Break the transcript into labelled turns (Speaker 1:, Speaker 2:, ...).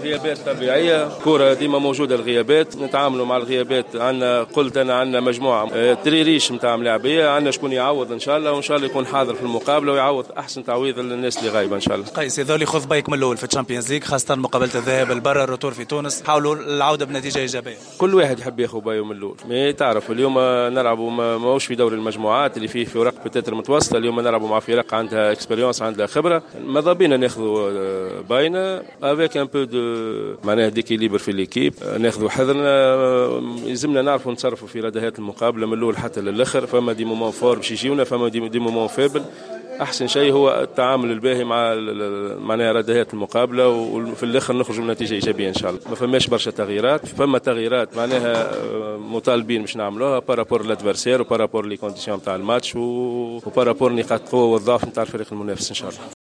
Speaker 1: غيابات طبيعيه، كوره ديما موجوده الغيابات، نتعاملوا مع الغيابات. عندنا مجموعه تريريش نتاع ملاعبيه، عندنا شكون يعوض ان شاء الله، وان شاء الله يكون حاضر في المقابله ويعوض احسن تعويض للناس اللي غايبه ان شاء الله.
Speaker 2: قيس يظل خذ بالك من الاول في الشامبيونز ليج، خاصه مقابله الذهاب البرا الروتور في تونس، حاولوا العوده بنتيجه ايجابيه.
Speaker 1: كل واحد يحب ياخذ بايو من الاول، ما تعرف اليوم نلعبوا ماهوش في دوري المجموعات اللي فيه فرق بتاتر متوسطه، اليوم نلعبوا مع فرق عندها اكسبيريونس عندها خبره، ماذا بينا ناخذوا باينه افيك ان بو دو معناها ديكيليبر في ليكيب، ناخذوا حذرنا، لازمنا نعرفوا نتصرفوا في ردهات المقابله من الاول حتى للاخر. فما دي مومون فور باش يجيونا، فما دي مومون فيبل. احسن شيء هو التعامل الباهي مع معناها ردهات المقابله، وفي الاخر نخرجوا بنتيجه ايجابيه ان شاء الله. ما فماش برشا تغييرات، فما تغييرات معناها مطالبين باش نعملوها بارابور لادفيرسير وبارابور لي كونديسيون تاع الماتش وبارابور نقاط قوه والضعف نتاع الفريق المنافس ان شاء الله.